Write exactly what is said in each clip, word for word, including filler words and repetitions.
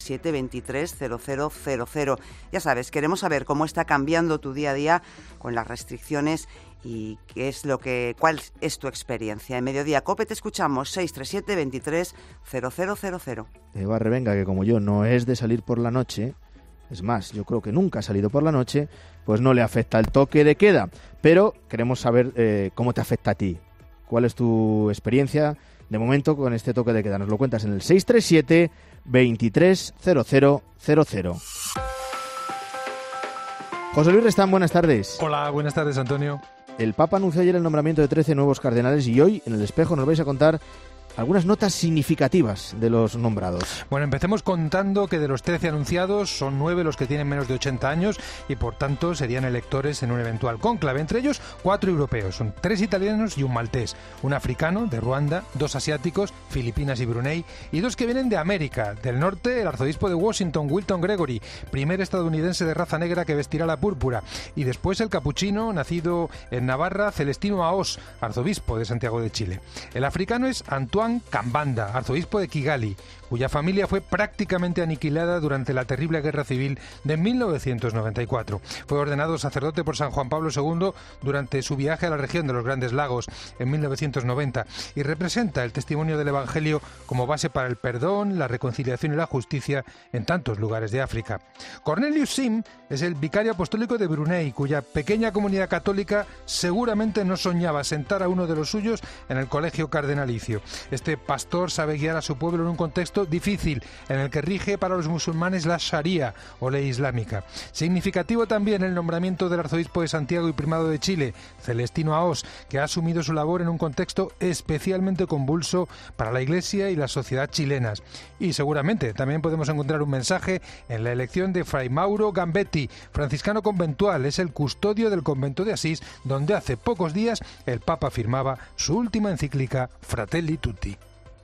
siete veintitrés cero cero cero cero. Ya sabes, queremos saber cómo está cambiando tu día a día con las restricciones y qué es lo que, cuál es tu experiencia. En Mediodía Cope te escuchamos, seis tres siete veintitrés cero cero cero cero. Eva Revenga, que como yo no es de salir por la noche, es más, yo creo que nunca ha salido por la noche, pues no le afecta el toque de queda. Pero queremos saber eh, cómo te afecta a ti. ¿Cuál es tu experiencia de momento con este toque de queda? Nos lo cuentas en el seis tres siete veintitrés cero cero cero cero. José Luis Restán, buenas tardes. Hola, buenas tardes, Antonio. El Papa anunció ayer el nombramiento de trece nuevos cardenales y hoy, en El Espejo, nos vais a contar algunas notas significativas de los nombrados. Bueno, empecemos contando que de los trece anunciados son nueve los que tienen menos de ochenta años y por tanto serían electores en un eventual cónclave. Entre ellos, cuatro europeos, son tres italianos y un maltés, un africano de Ruanda, dos asiáticos, Filipinas y Brunei, y dos que vienen de América. Del norte, el arzobispo de Washington, Wilton Gregory, primer estadounidense de raza negra que vestirá la púrpura, y después el capuchino, nacido en Navarra, Celestino Aós, arzobispo de Santiago de Chile. El africano es Antoine Kambanda, arzobispo de Kigali, cuya familia fue prácticamente aniquilada durante la terrible guerra civil de mil novecientos noventa y cuatro. Fue ordenado sacerdote por San Juan Pablo segundo durante su viaje a la región de los Grandes Lagos en mil novecientos noventa y representa el testimonio del Evangelio como base para el perdón, la reconciliación y la justicia en tantos lugares de África. Cornelius Sim es el vicario apostólico de Brunei, cuya pequeña comunidad católica seguramente no soñaba sentar a uno de los suyos en el colegio cardenalicio. Este pastor sabe guiar a su pueblo en un contexto difícil, en el que rige para los musulmanes la Sharia o ley islámica. Significativo también el nombramiento del arzobispo de Santiago y primado de Chile, Celestino Aós, que ha asumido su labor en un contexto especialmente convulso para la Iglesia y la sociedad chilenas. Y seguramente también podemos encontrar un mensaje en la elección de Fray Mauro Gambetti, franciscano conventual, es el custodio del convento de Asís, donde hace pocos días el Papa firmaba su última encíclica Fratelli Tutti.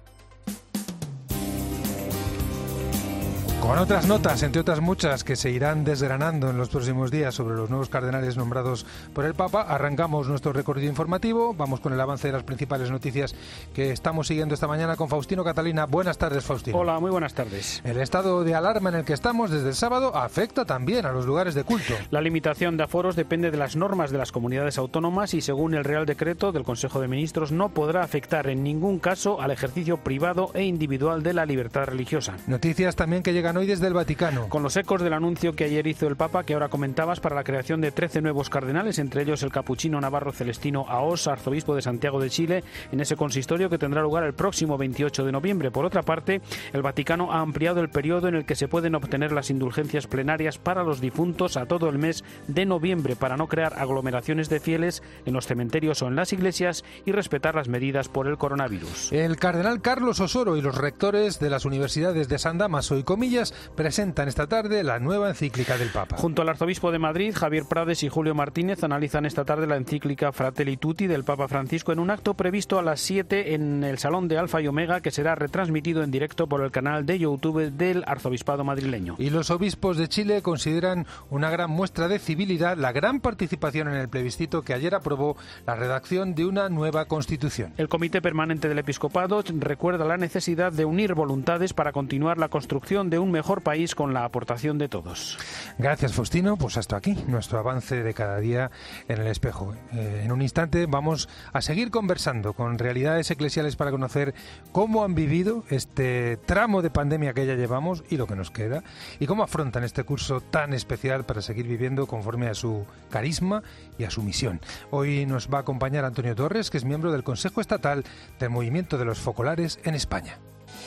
Con otras notas, entre otras muchas, que se irán desgranando en los próximos días sobre los nuevos cardenales nombrados por el Papa, arrancamos nuestro recorrido informativo. Vamos con el avance de las principales noticias que estamos siguiendo esta mañana con Faustino Catalina. Buenas tardes, Faustino. Hola, muy buenas tardes. El estado de alarma en el que estamos desde el sábado afecta también a los lugares de culto. La limitación de aforos depende de las normas de las comunidades autónomas y, según el Real Decreto del Consejo de Ministros, no podrá afectar en ningún caso al ejercicio privado e individual de la libertad religiosa. Noticias también que llegan hoy desde el Vaticano. Con los ecos del anuncio que ayer hizo el Papa, que ahora comentabas, para la creación de trece nuevos cardenales, entre ellos el capuchino navarro Celestino Aós, arzobispo de Santiago de Chile, en ese consistorio que tendrá lugar el próximo veintiocho de noviembre. Por otra parte, el Vaticano ha ampliado el periodo en el que se pueden obtener las indulgencias plenarias para los difuntos a todo el mes de noviembre, para no crear aglomeraciones de fieles en los cementerios o en las iglesias y respetar las medidas por el coronavirus. El cardenal Carlos Osoro y los rectores de las universidades de San Damaso y Comillas presentan esta tarde la nueva encíclica del Papa. Junto al arzobispo de Madrid, Javier Prades, y Julio Martínez analizan esta tarde la encíclica Fratelli Tutti del Papa Francisco en un acto previsto a las siete en el Salón de Alfa y Omega, que será retransmitido en directo por el canal de YouTube del arzobispado madrileño. Y los obispos de Chile consideran una gran muestra de civilidad la gran participación en el plebiscito que ayer aprobó la redacción de una nueva constitución. El Comité Permanente del Episcopado recuerda la necesidad de unir voluntades para continuar la construcción de un mejor país con la aportación de todos. Gracias, Faustino. Pues hasta aquí nuestro avance de cada día en El Espejo. Eh, en un instante vamos a seguir conversando con realidades eclesiales para conocer cómo han vivido este tramo de pandemia que ya llevamos y lo que nos queda, y cómo afrontan este curso tan especial para seguir viviendo conforme a su carisma y a su misión. Hoy nos va a acompañar Antonio Torres, que es miembro del Consejo Estatal del Movimiento de los Focolares en España.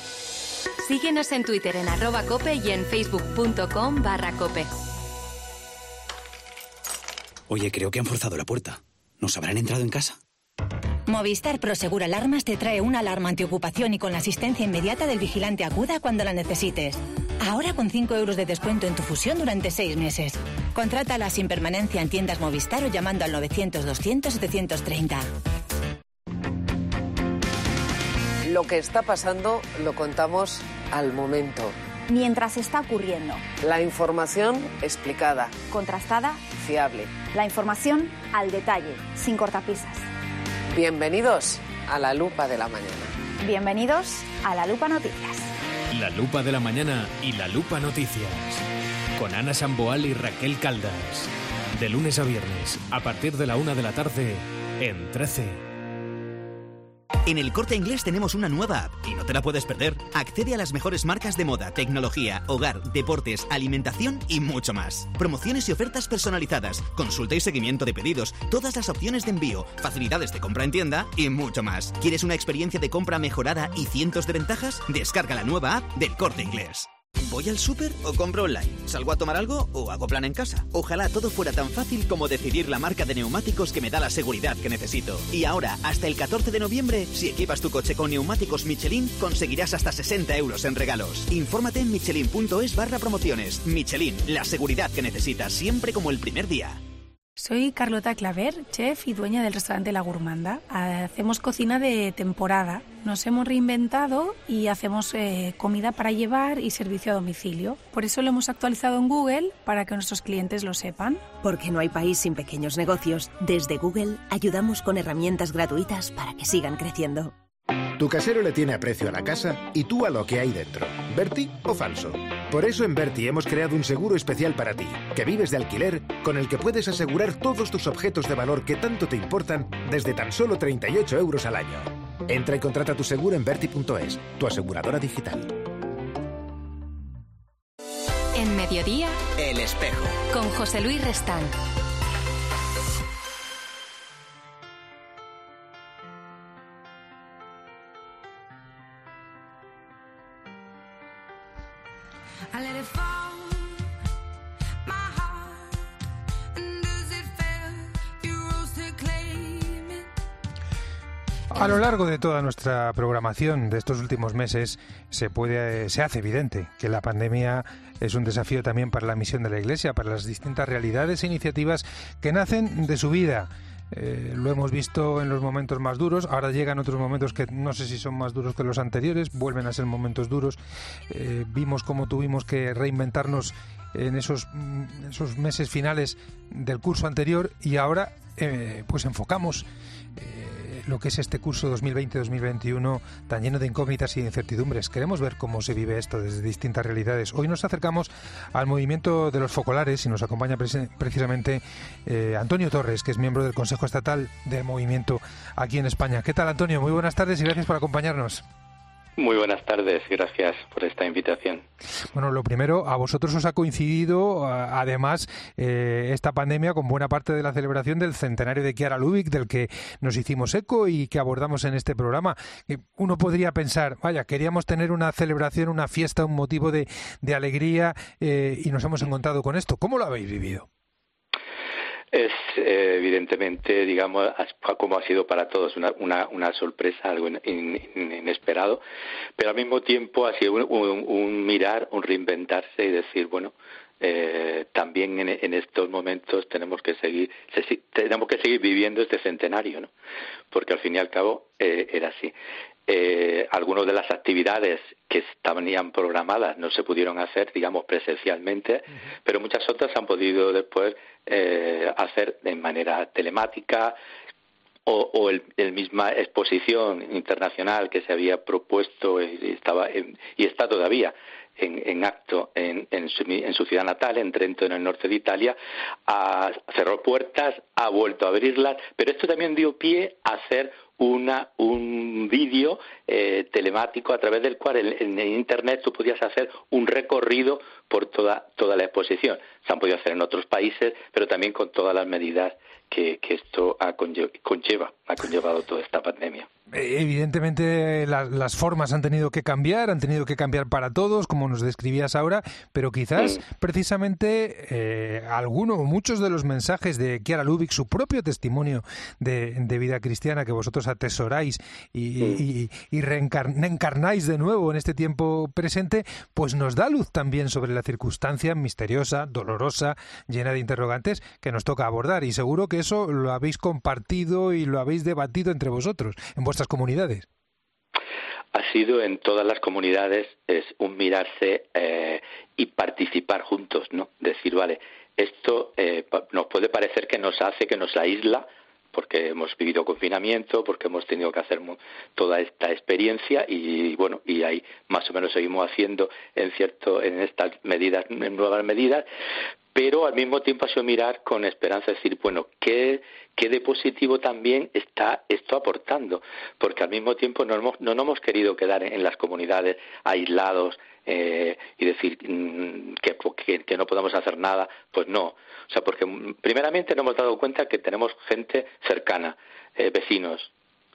Síguenos en Twitter en arroba cope y en facebook.com barra cope. Oye, creo que han forzado la puerta. ¿Nos habrán entrado en casa? Movistar Prosegur Alarmas te trae una alarma antiocupación y con la asistencia inmediata del vigilante acuda cuando la necesites. Ahora con cinco euros de descuento en tu fusión durante seis meses. Contrátala sin permanencia en tiendas Movistar o llamando al novecientos doscientos setecientos treinta. Lo que está pasando lo contamos al momento. Mientras está ocurriendo. La información explicada. Contrastada. Fiable. La información al detalle, sin cortapisas. Bienvenidos a la Lupa de la Mañana. Bienvenidos a la Lupa Noticias. La Lupa de la Mañana y La Lupa Noticias. Con Ana Samboal y Raquel Caldas. De lunes a viernes, a partir de la una de la tarde, en trece. En El Corte Inglés tenemos una nueva app y no te la puedes perder. Accede a las mejores marcas de moda, tecnología, hogar, deportes, alimentación y mucho más. Promociones y ofertas personalizadas, consulta y seguimiento de pedidos, todas las opciones de envío, facilidades de compra en tienda y mucho más. ¿Quieres una experiencia de compra mejorada y cientos de ventajas? Descarga la nueva app del Corte Inglés. ¿Voy al súper o compro online? ¿Salgo a tomar algo o hago plan en casa? Ojalá todo fuera tan fácil como decidir la marca de neumáticos que me da la seguridad que necesito. Y ahora, hasta el catorce de noviembre, si equipas tu coche con neumáticos Michelin, conseguirás hasta sesenta euros en regalos. Infórmate en michelin.es barra promociones. Michelin, la seguridad que necesitas siempre como el primer día. Soy Carlota Claver, chef y dueña del restaurante La Gourmanda. Hacemos cocina de temporada. Nos hemos reinventado y hacemos eh, comida para llevar y servicio a domicilio. Por eso lo hemos actualizado en Google para que nuestros clientes lo sepan. Porque no hay país sin pequeños negocios. Desde Google ayudamos con herramientas gratuitas para que sigan creciendo. Tu casero le tiene aprecio a la casa y tú a lo que hay dentro. ¿Berti o falso? Por eso en Berti hemos creado un seguro especial para ti, que vives de alquiler, con el que puedes asegurar todos tus objetos de valor que tanto te importan desde tan solo treinta y ocho euros al año. Entra y contrata tu seguro en berti punto es, tu aseguradora digital. En Mediodía, El Espejo. Con José Luis Restán. A lo largo de toda nuestra programación de estos últimos meses se puede, se hace evidente que la pandemia es un desafío también para la misión de la Iglesia, para las distintas realidades e iniciativas que nacen de su vida. Eh, lo hemos visto en los momentos más duros, ahora llegan otros momentos que no sé si son más duros que los anteriores, vuelven a ser momentos duros. Eh, vimos cómo tuvimos que reinventarnos en esos, esos meses finales del curso anterior y ahora eh, pues enfocamos eh, lo que es este curso dos mil veinte dos mil veintiuno tan lleno de incógnitas y de incertidumbres. Queremos ver cómo se vive esto desde distintas realidades. Hoy nos acercamos al movimiento de los focolares y nos acompaña pre- precisamente eh, Antonio Torres, que es miembro del Consejo Estatal del Movimiento aquí en España. ¿Qué tal, Antonio? Muy buenas tardes y gracias por acompañarnos. Muy buenas tardes, gracias por esta invitación. Bueno, lo primero, a vosotros os ha coincidido, además, eh, esta pandemia con buena parte de la celebración del centenario de Chiara Lubich, del que nos hicimos eco y que abordamos en este programa. Uno podría pensar, vaya, queríamos tener una celebración, una fiesta, un motivo de, de alegría eh, y nos hemos encontrado con esto. ¿Cómo lo habéis vivido? Es eh, evidentemente, digamos, como ha sido para todos, una, una, una sorpresa, algo in, in, inesperado, pero al mismo tiempo ha sido un, un, un mirar, un reinventarse y decir, bueno, eh, también en, en estos momentos tenemos que seguir se, tenemos que seguir viviendo este centenario, ¿no? Porque al fin y al cabo eh, era así. Eh, algunas de las actividades que estaban programadas no se pudieron hacer, digamos, presencialmente, uh-huh. pero muchas otras han podido después eh, hacer de manera telemática o, o el, el misma exposición internacional que se había propuesto y estaba en, y está todavía en, en acto en, en, su, en su ciudad natal, en Trento, en el norte de Italia, a, cerró puertas, ha vuelto a abrirlas, pero esto también dio pie a hacer una un vídeo eh, telemático a través del cual en, en Internet tú podías hacer un recorrido por toda toda la exposición. Se han podido hacer en otros países, pero también con todas las medidas que, que esto ha conlleva, conlleva, ha conllevado toda esta pandemia. Evidentemente las, las formas han tenido que cambiar, han tenido que cambiar para todos, como nos describías ahora, pero quizás sí. precisamente eh, alguno o muchos de los mensajes de Chiara Lubich, su propio testimonio de, de vida cristiana que vosotros atesoráis y, sí. y, y reencarnáis de nuevo en este tiempo presente, pues nos da luz también sobre la circunstancia misteriosa, dolorosa, llena de interrogantes que nos toca abordar, y seguro que eso lo habéis compartido y lo habéis debatido entre vosotros, en vuestras comunidades. Ha sido en todas las comunidades es un mirarse eh, y participar juntos, ¿no? Decir, vale, esto eh, nos puede parecer que nos hace, que nos aísla, porque hemos vivido confinamiento, porque hemos tenido que hacer toda esta experiencia y bueno, y ahí más o menos seguimos haciendo en cierto en estas medidas, en nuevas medidas, pero al mismo tiempo ha sido mirar con esperanza, decir, bueno, ¿qué, qué de positivo también está esto aportando? Porque al mismo tiempo no hemos, no nos hemos querido quedar en las comunidades aislados eh, y decir mm, que, que, que no podemos hacer nada, pues no. O sea, porque primeramente nos hemos dado cuenta que tenemos gente cercana, eh, vecinos,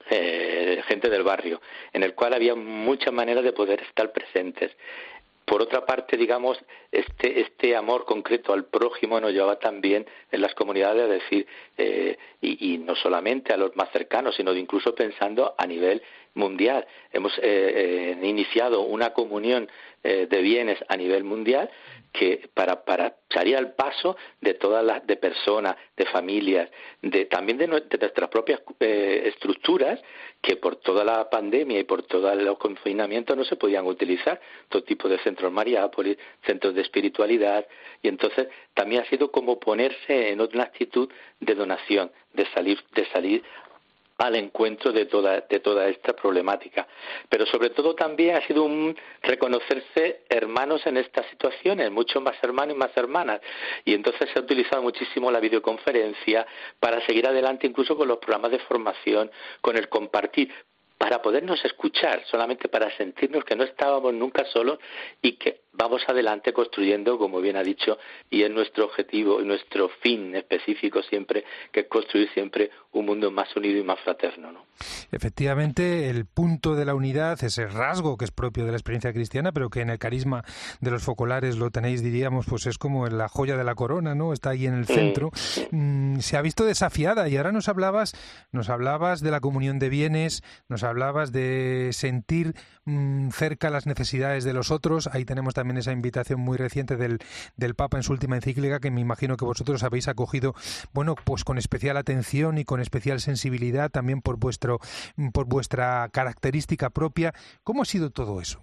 eh, gente del barrio, en el cual había muchas maneras de poder estar presentes. Por otra parte, digamos, este este amor concreto al prójimo nos llevaba también en las comunidades a decir, eh, y, y no solamente a los más cercanos, sino incluso pensando a nivel mundial. Hemos eh, eh, iniciado una comunión eh, de bienes a nivel mundial que para para salir al paso de todas las de personas, de familias, de también de, de nuestras propias eh, estructuras que por toda la pandemia y por todos los confinamientos no se podían utilizar, todo tipo de centros Mariápolis, centros de espiritualidad, y entonces también ha sido como ponerse en una actitud de donación, de salir de salir al encuentro de toda de toda esta problemática. Pero sobre todo también ha sido un reconocerse hermanos en estas situaciones, muchos más hermanos y más hermanas. Y entonces se ha utilizado muchísimo la videoconferencia para seguir adelante, incluso con los programas de formación, con el compartir, para podernos escuchar, solamente para sentirnos que no estábamos nunca solos y que vamos adelante construyendo, como bien ha dicho, y es nuestro objetivo y nuestro fin específico siempre, que es construir siempre un mundo más unido y más fraterno, ¿no? Efectivamente, el punto de la unidad, ese rasgo que es propio de la experiencia cristiana, pero que en el carisma de los focolares lo tenéis, diríamos, pues es como la joya de la corona, ¿no? Está ahí en el centro. Mm, se ha visto desafiada y ahora nos hablabas, nos hablabas de la comunión de bienes, nos hablabas de sentir mmm, cerca las necesidades de los otros. Ahí tenemos también esa invitación muy reciente del, del Papa en su última encíclica, que me imagino que vosotros habéis acogido, bueno, pues con especial atención y con especial sensibilidad también por vuestro, por vuestra característica propia. ¿Cómo ha sido todo eso?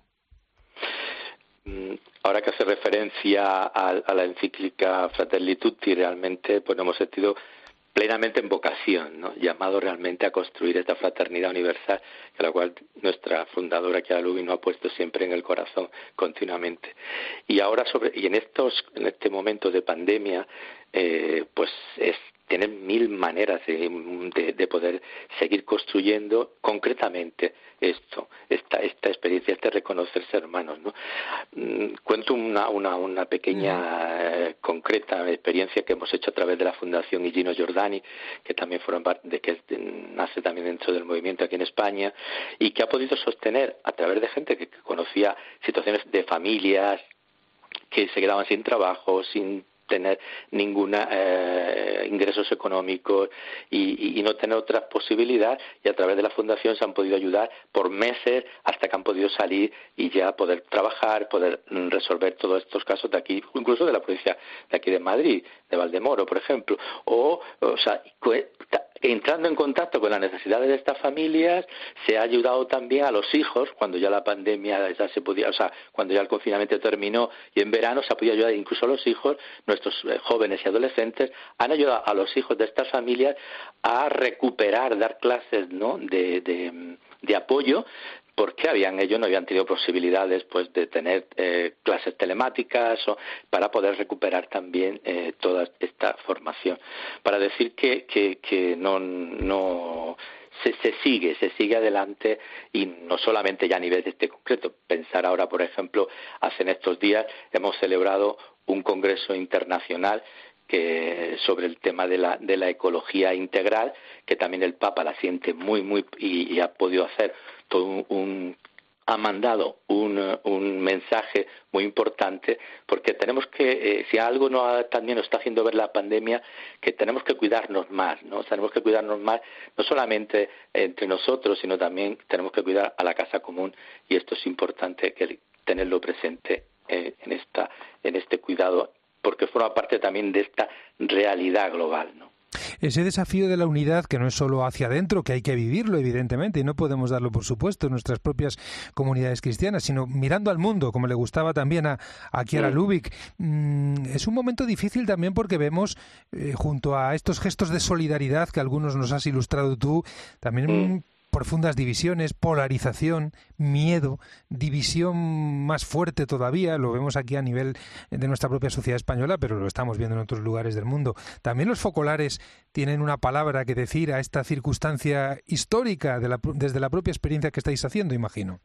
Ahora que hace referencia a, a la encíclica Fratelli Tutti, realmente pues hemos sentido plenamente en vocación, ¿no? Llamado realmente a construir esta fraternidad universal, que la cual nuestra fundadora Chiara Lubich nos ha puesto siempre en el corazón continuamente. Y ahora sobre y en estos en este momento de pandemia, eh, pues es tienen mil maneras de, de, de poder seguir construyendo concretamente esto, esta esta experiencia, este reconocerse hermanos, ¿no? Cuento una una, una pequeña eh, concreta experiencia que hemos hecho a través de la Fundación Gino Giordani, que también fueron parte de que nace también dentro del movimiento aquí en España y que ha podido sostener a través de gente que conocía situaciones de familias que se quedaban sin trabajo, sin tener ninguna eh, ingresos económicos y, y, y no tener otras posibilidades, y a través de la fundación se han podido ayudar por meses hasta que han podido salir y ya poder trabajar, poder mm, resolver todos estos casos de aquí, incluso de la provincia de aquí de Madrid, de Valdemoro, por ejemplo, o, o sea, entrando en contacto con las necesidades de estas familias, se ha ayudado también a los hijos, cuando ya la pandemia ya se podía, o sea, cuando ya el confinamiento terminó y en verano se ha podido ayudar incluso a los hijos, nuestros eh, jóvenes y adolescentes han ayudado a los hijos de estas familias a recuperar, dar clases, ¿no?, de, de, de apoyo, porque habían ellos no habían tenido posibilidades pues de tener eh, clases telemáticas o para poder recuperar también eh, toda esta formación, para decir que que, que no no se, se sigue se sigue adelante, y no solamente ya a nivel de este concreto. Pensar ahora, por ejemplo, hace en estos días hemos celebrado un congreso internacional que sobre el tema de la de la ecología integral, que también el Papa la siente muy muy y, y ha podido hacer todo un, un ha mandado un, un mensaje muy importante, porque tenemos que eh, si algo no ha, también nos está haciendo ver la pandemia, que tenemos que cuidarnos más, no tenemos que cuidarnos más no solamente entre nosotros, sino también tenemos que cuidar a la casa común, y esto es importante que tenerlo presente eh, en esta en este cuidado, porque forma parte también de esta realidad global, ¿no? Ese desafío de la unidad, que no es solo hacia adentro, que hay que vivirlo, evidentemente, y no podemos darlo por supuesto en nuestras propias comunidades cristianas, sino mirando al mundo, como le gustaba también a, a Chiara sí. Lubich. Mm, es un momento difícil también porque vemos, eh, junto a estos gestos de solidaridad que algunos nos has ilustrado tú, también... Mm. profundas divisiones, polarización, miedo, división más fuerte todavía, lo vemos aquí a nivel de nuestra propia sociedad española, pero lo estamos viendo en otros lugares del mundo. También los focolares tienen una palabra que decir a esta circunstancia histórica de la, desde la propia experiencia que estáis haciendo, imagino.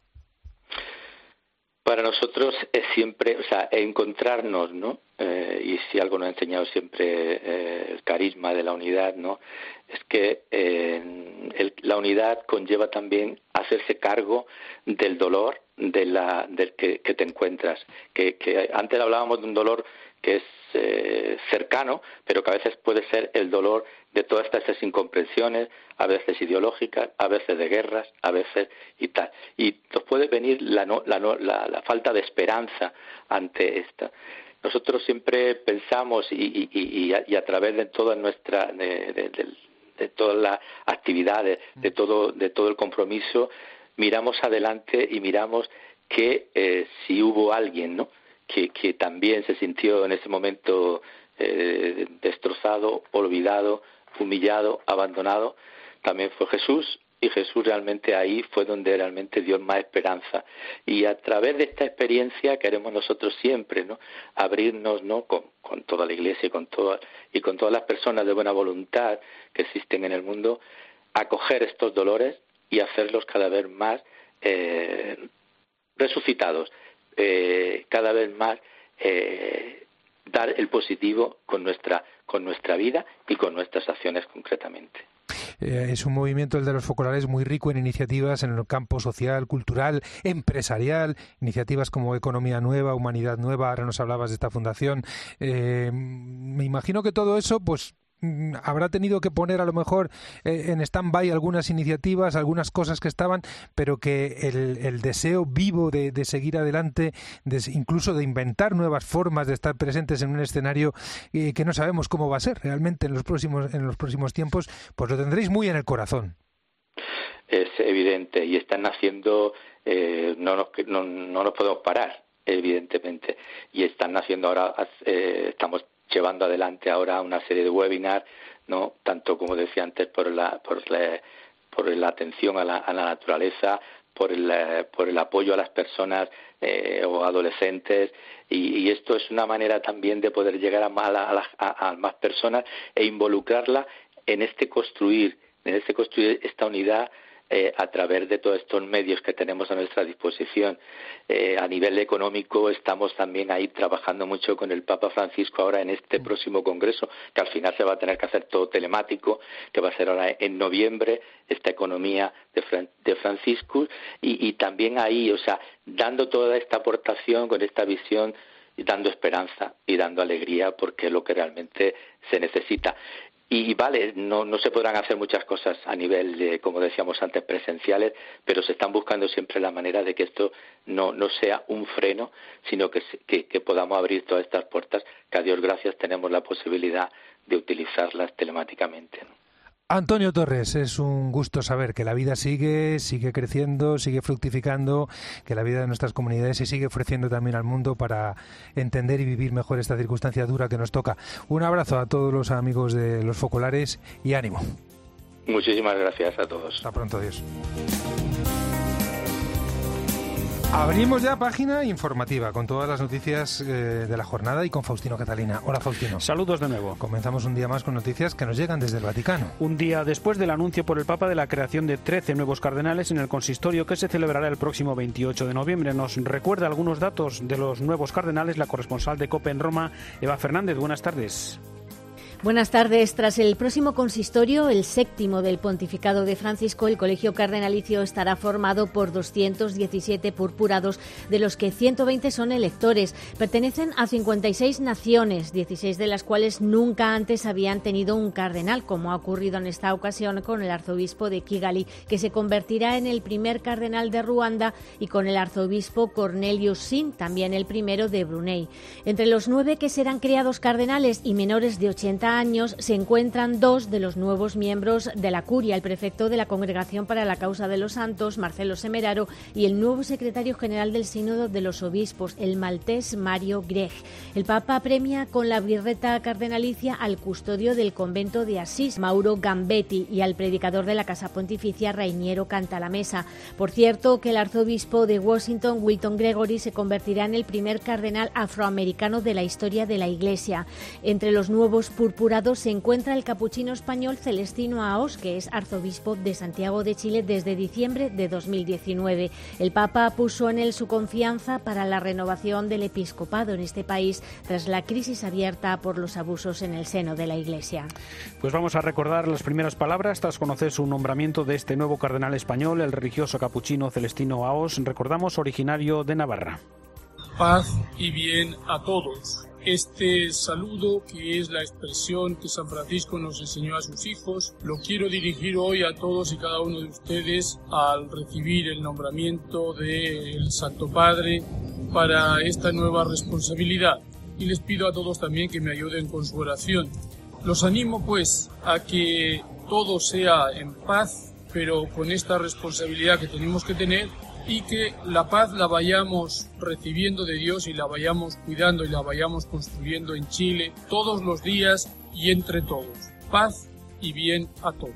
Para nosotros es siempre, o sea, encontrarnos, ¿no? Eh, y si algo nos ha enseñado siempre eh, el carisma de la unidad, ¿no? Es que eh, el, la unidad conlleva también hacerse cargo del dolor de la, del que, que te encuentras. Que, que antes hablábamos de un dolor que es eh, cercano, pero que a veces puede ser el dolor de todas estas incomprensiones, a veces ideológicas, a veces de guerras, a veces y tal. Y nos puede venir la, no, la, no, la, la falta de esperanza ante esta. Nosotros siempre pensamos y, y, y, y, a, y a través de toda nuestra de, de, de, de todas las actividades, de todo de todo el compromiso, miramos adelante y miramos que eh, si hubo alguien, ¿no?, que, que también se sintió en ese momento eh, destrozado, olvidado, humillado, abandonado, también fue Jesús. Y Jesús realmente ahí fue donde realmente dio más esperanza. Y a través de esta experiencia queremos nosotros siempre, ¿no?, abrirnos, ¿no?, con, con toda la Iglesia y con todas y con todas las personas de buena voluntad que existen en el mundo, acoger estos dolores y hacerlos cada vez más eh, resucitados, eh, cada vez más eh, dar el positivo con nuestra con nuestra vida y con nuestras acciones concretamente. Eh, es un movimiento, el de los focolares, muy rico en iniciativas en el campo social, cultural, empresarial, iniciativas como Economía Nueva, Humanidad Nueva. Ahora nos hablabas de esta fundación. Eh, me imagino que todo eso, pues, habrá tenido que poner a lo mejor eh, en stand-by algunas iniciativas, algunas cosas que estaban, pero que el, el deseo vivo de, de seguir adelante, de, incluso de inventar nuevas formas de estar presentes en un escenario eh, que no sabemos cómo va a ser realmente en los próximos en los próximos tiempos, pues lo tendréis muy en el corazón. Es evidente, y están naciendo, eh, no, nos, no, no nos podemos parar, evidentemente, y están naciendo ahora, eh, estamos llevando adelante ahora una serie de webinars, ¿no?, tanto como decía antes por la por la, por la atención a la, a la naturaleza, por el por el apoyo a las personas eh, o adolescentes, y, y esto es una manera también de poder llegar a más a, a, a más personas e involucrarla en este construir en este construir esta unidad Eh, a través de todos estos medios que tenemos a nuestra disposición. Eh, a nivel económico estamos también ahí trabajando mucho con el Papa Francisco ahora en este próximo congreso, que al final se va a tener que hacer todo telemático, que va a ser ahora en noviembre, esta economía de, Fran- de Francisco, y, y también ahí, o sea, dando toda esta aportación con esta visión, y dando esperanza y dando alegría, porque es lo que realmente se necesita. Y vale, no, no se podrán hacer muchas cosas a nivel, de, como decíamos antes, presenciales, pero se están buscando siempre la manera de que esto no, no sea un freno, sino que, que, que podamos abrir todas estas puertas, que a Dios gracias tenemos la posibilidad de utilizarlas telemáticamente, ¿no? Antonio Torres, es un gusto saber que la vida sigue, sigue creciendo, sigue fructificando, que la vida de nuestras comunidades se sigue ofreciendo también al mundo para entender y vivir mejor esta circunstancia dura que nos toca. Un abrazo a todos los amigos de los focolares y ánimo. Muchísimas gracias a todos. Hasta pronto, adiós. Abrimos ya página informativa con todas las noticias eh, de la jornada y con Faustino Catalina. Hola, Faustino. Saludos de nuevo. Comenzamos un día más con noticias que nos llegan desde el Vaticano. Un día después del anuncio por el Papa de la creación de trece nuevos cardenales en el consistorio que se celebrará el próximo veintiocho de noviembre. Nos recuerda algunos datos de los nuevos cardenales la corresponsal de COPE en Roma, Eva Fernández. Buenas tardes. Buenas tardes. Tras el próximo consistorio, el séptimo del pontificado de Francisco, el colegio cardenalicio estará formado por doscientos diecisiete purpurados, de los que ciento veinte son electores. Pertenecen a cincuenta y seis naciones, dieciséis de las cuales nunca antes habían tenido un cardenal, como ha ocurrido en esta ocasión con el arzobispo de Kigali, que se convertirá en el primer cardenal de Ruanda, y con el arzobispo Cornelius Sin, también el primero de Brunei. Entre los nueve que serán creados cardenales y menores de ochenta setenta años, se encuentran dos de los nuevos miembros de la Curia, el prefecto de la Congregación para la Causa de los Santos, Marcelo Semeraro, y el nuevo secretario general del Sínodo de los Obispos, el maltés Mario Grech. El Papa premia con la birreta cardenalicia al custodio del convento de Asís, Mauro Gambetti, y al predicador de la Casa Pontificia, Rainiero Cantalamessa. Por cierto, que el arzobispo de Washington, Wilton Gregory, se convertirá en el primer cardenal afroamericano de la historia de la Iglesia. Entre los nuevos purpurados se encuentra el capuchino español Celestino Aos, que es arzobispo de Santiago de Chile desde diciembre de dos mil diecinueve. El Papa puso en él su confianza para la renovación del episcopado en este país tras la crisis abierta por los abusos en el seno de la Iglesia. Pues vamos a recordar las primeras palabras tras conocer su nombramiento de este nuevo cardenal español, el religioso capuchino Celestino Aos, recordamos, originario de Navarra. Paz y bien a todos. Este saludo, que es la expresión que San Francisco nos enseñó a sus hijos, lo quiero dirigir hoy a todos y cada uno de ustedes al recibir el nombramiento del Santo Padre para esta nueva responsabilidad. Y les pido a todos también que me ayuden con su oración. Los animo pues a que todo sea en paz, pero con esta responsabilidad que tenemos que tener, y que la paz la vayamos recibiendo de Dios y la vayamos cuidando y la vayamos construyendo en Chile todos los días y entre todos. Paz y bien a todos.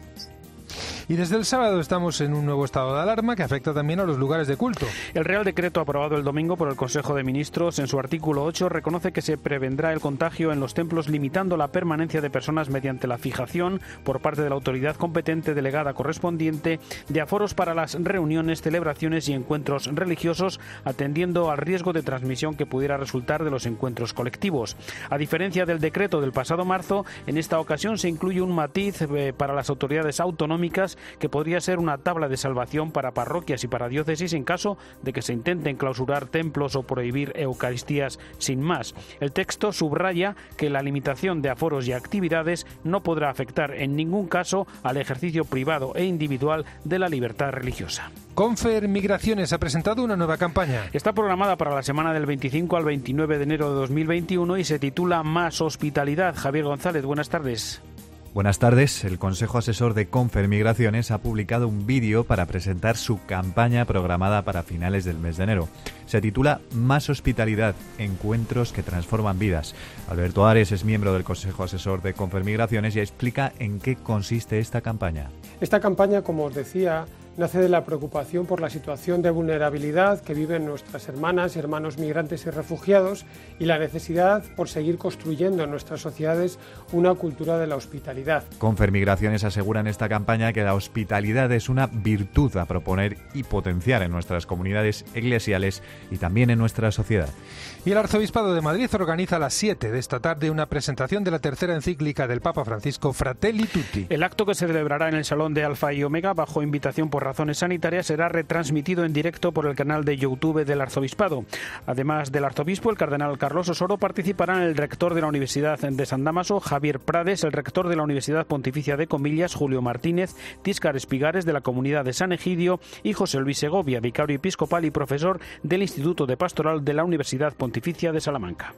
Y desde el sábado estamos en un nuevo estado de alarma que afecta también a los lugares de culto. El Real Decreto aprobado el domingo por el Consejo de Ministros, en su artículo ocho, reconoce que se prevendrá el contagio en los templos, limitando la permanencia de personas mediante la fijación por parte de la autoridad competente delegada correspondiente de aforos para las reuniones, celebraciones y encuentros religiosos, atendiendo al riesgo de transmisión que pudiera resultar de los encuentros colectivos. A diferencia del decreto del pasado marzo, en esta ocasión se incluye un matiz eh, para las autoridades autonómicas, que podría ser una tabla de salvación para parroquias y para diócesis en caso de que se intenten clausurar templos o prohibir eucaristías sin más. El texto subraya que la limitación de aforos y actividades no podrá afectar en ningún caso al ejercicio privado e individual de la libertad religiosa. Confer Migraciones ha presentado una nueva campaña. Está programada para la semana del veinticinco al veintinueve de enero de dos mil veintiuno y se titula Más Hospitalidad. Javier González, buenas tardes. Buenas tardes. El Consejo Asesor de Confer Migraciones ha publicado un vídeo para presentar su campaña programada para finales del mes de enero. Se titula Más Hospitalidad, encuentros que transforman vidas. Alberto Ares es miembro del Consejo Asesor de Confer Migraciones y explica en qué consiste esta campaña. Esta campaña, como os decía, nace de la preocupación por la situación de vulnerabilidad que viven nuestras hermanas y hermanos migrantes y refugiados y la necesidad por seguir construyendo en nuestras sociedades una cultura de la hospitalidad. Confer Migraciones asegura en esta campaña que la hospitalidad es una virtud a proponer y potenciar en nuestras comunidades eclesiales y también en nuestra sociedad. Y el Arzobispado de Madrid organiza a las siete de esta tarde una presentación de la tercera encíclica del Papa Francisco, Fratelli Tutti. El acto, que se celebrará en el Salón de Alfa y Omega bajo invitación por razones sanitarias, será retransmitido en directo por el canal de YouTube del Arzobispado. Además del arzobispo, el cardenal Carlos Osoro participarán el rector de la Universidad de San Dámaso, Javier Prades, el rector de la Universidad Pontificia de Comillas, Julio Martínez, Tíscar Espigares de la Comunidad de San Egidio y José Luis Segovia, vicario episcopal y profesor del Instituto de Pastoral de la Universidad Pontificia de Salamanca.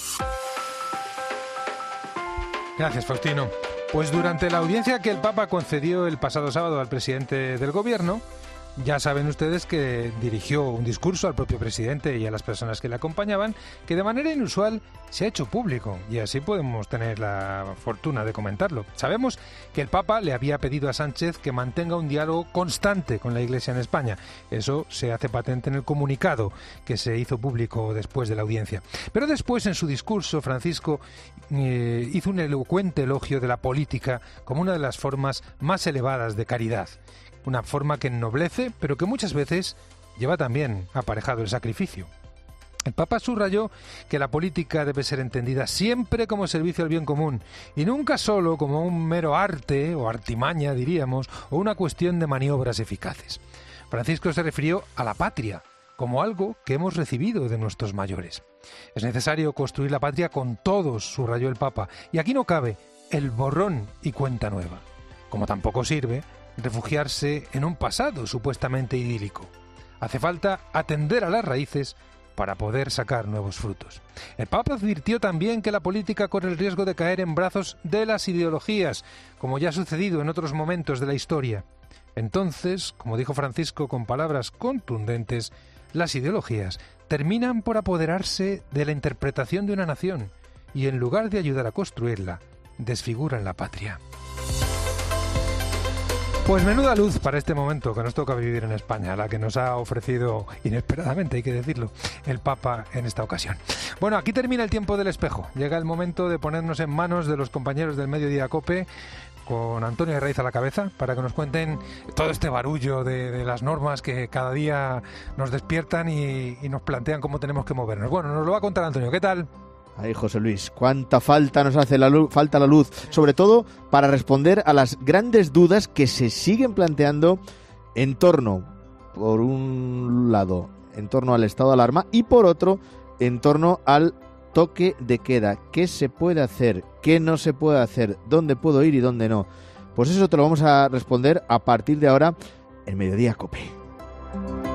Gracias, Faustino. Pues durante la audiencia que el Papa concedió el pasado sábado al presidente del Gobierno, ya saben ustedes que dirigió un discurso al propio presidente y a las personas que le acompañaban, que de manera inusual se ha hecho público, y así podemos tener la fortuna de comentarlo. Sabemos que el Papa le había pedido a Sánchez que mantenga un diálogo constante con la Iglesia en España. Eso se hace patente en el comunicado que se hizo público después de la audiencia. Pero después, en su discurso, Francisco eh, hizo un elocuente elogio de la política como una de las formas más elevadas de caridad. Una forma que ennoblece, pero que muchas veces lleva también aparejado el sacrificio. El Papa subrayó que la política debe ser entendida siempre como servicio al bien común y nunca solo como un mero arte o artimaña, diríamos, o una cuestión de maniobras eficaces. Francisco se refirió a la patria como algo que hemos recibido de nuestros mayores. Es necesario construir la patria con todos, subrayó el Papa, y aquí no cabe el borrón y cuenta nueva, como tampoco sirve refugiarse en un pasado supuestamente idílico. Hace falta atender a las raíces para poder sacar nuevos frutos. El Papa advirtió también que la política corre el riesgo de caer en brazos de las ideologías, como ya ha sucedido en otros momentos de la historia. Entonces, como dijo Francisco con palabras contundentes, las ideologías terminan por apoderarse de la interpretación de una nación y, en lugar de ayudar a construirla, desfiguran la patria. Pues menuda luz para este momento que nos toca vivir en España, la que nos ha ofrecido inesperadamente, hay que decirlo, el Papa en esta ocasión. Bueno, aquí termina el tiempo del espejo. Llega el momento de ponernos en manos de los compañeros del Mediodía COPE, con Antonio Herraiz a la cabeza, para que nos cuenten todo este barullo de, de las normas que cada día nos despiertan y, y nos plantean cómo tenemos que movernos. Bueno, nos lo va a contar Antonio. ¿Qué tal? Ay, José Luis, cuánta falta nos hace la luz, falta la luz, sobre todo para responder a las grandes dudas que se siguen planteando en torno, por un lado, en torno al estado de alarma y por otro, en torno al toque de queda. ¿Qué se puede hacer? ¿Qué no se puede hacer? ¿Dónde puedo ir y dónde no? Pues eso te lo vamos a responder a partir de ahora en Mediodía COPE.